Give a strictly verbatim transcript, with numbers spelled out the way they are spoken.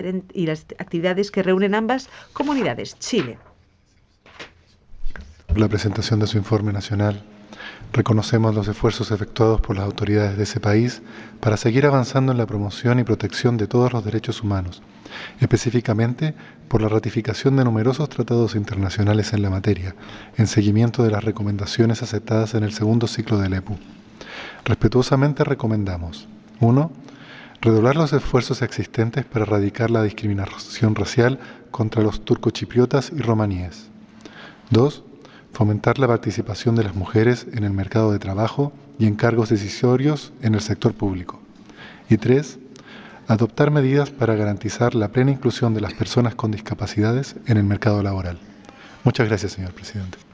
y las actividades que reúnen ambas comunidades. Chile. Por la presentación de su informe nacional, reconocemos los esfuerzos efectuados por las autoridades de ese país para seguir avanzando en la promoción y protección de todos los derechos humanos, específicamente por la ratificación de numerosos tratados internacionales en la materia, en seguimiento de las recomendaciones aceptadas en el segundo ciclo del E P U. Respetuosamente recomendamos: uno. Redoblar los esfuerzos existentes para erradicar la discriminación racial contra los turcochipriotas y romaníes. dos. Fomentar la participación de las mujeres en el mercado de trabajo y en cargos decisorios en el sector público. Y tres. Adoptar medidas para garantizar la plena inclusión de las personas con discapacidades en el mercado laboral. Muchas gracias, señor presidente.